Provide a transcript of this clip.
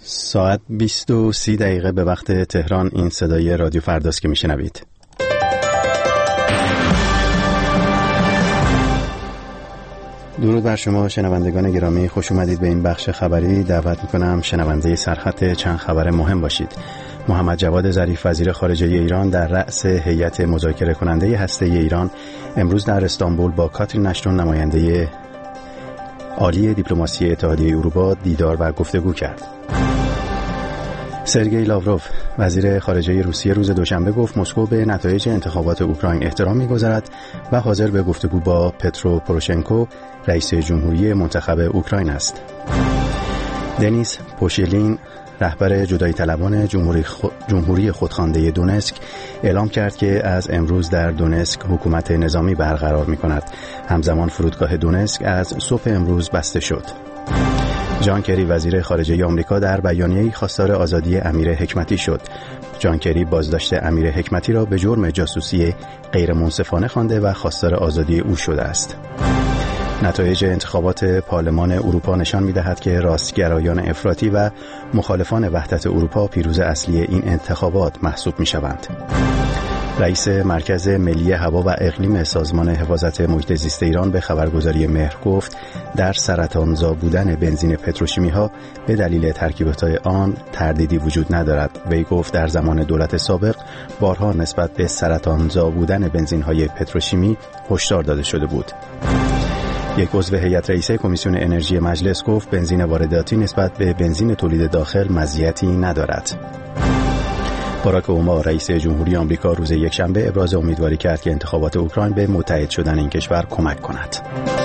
ساعت 20:30 به وقت تهران. این صدای رادیو فرداست که میشنوید. درود بر شما شنوندگان گرامی، خوش اومدید به این بخش خبری. دعوت میکنم شنونده سرخط چند خبر مهم باشید. محمد جواد ظریف وزیر خارجه ایران در رأس هیئت مذاکره کننده هسته ایران امروز در استانبول با کاترین اشتون نماینده عالی دیپلماسی اتحادیه اروپا دیدار و گفتگو کرد. سرگئی لاوروف وزیر خارجه روسیه روز دوشنبه گفت مسکو به نتایج انتخابات اوکراین احترام می‌گذارد و حاضر به گفتگو با پترو پوروشنکو رئیس جمهوری منتخب اوکراین است. دنیس پوشیلین رهبر جدایی طلبان جمهوری خودخوانده دونسک اعلام کرد که از امروز در دونسک حکومت نظامی برقرار می‌کند. همزمان فرودگاه دونسک از صبح امروز بسته شد. جان کری وزیر خارجه آمریکا در بیانیه‌ای خواستار آزادی امیر حکمتی شد. جان کری بازداشت امیر حکمتی را به جرم جاسوسی غیر منصفانه خوانده و خواستار آزادی او شده است. نتایج انتخابات پارلمان اروپا نشان می‌دهد که راستگرایان افراطی و مخالفان وحدت اروپا پیروز اصلی این انتخابات محسوب می‌شوند. رئیس مرکز ملی هوا و اقلیم سازمان حفاظت محیط زیست ایران به خبرگزاری مهر گفت در سرطانزا بودن بنزین پتروشیمی‌ها به دلیل ترکیبات آن تردیدی وجود ندارد. وی گفت در زمان دولت سابق بارها نسبت به سرطانزا بودن بنزین‌های پتروشیمی هشدار داده شده بود. یک عضو هیئت رئیسه کمیسیون انرژی مجلس گفت بنزین وارداتی نسبت به بنزین تولید داخل مزیتی ندارد. باراک اوباما رئیس جمهوری آمریکا روز یکشنبه ابراز امیدواری کرد که انتخابات اوکراین به متحد شدن این کشور کمک کند.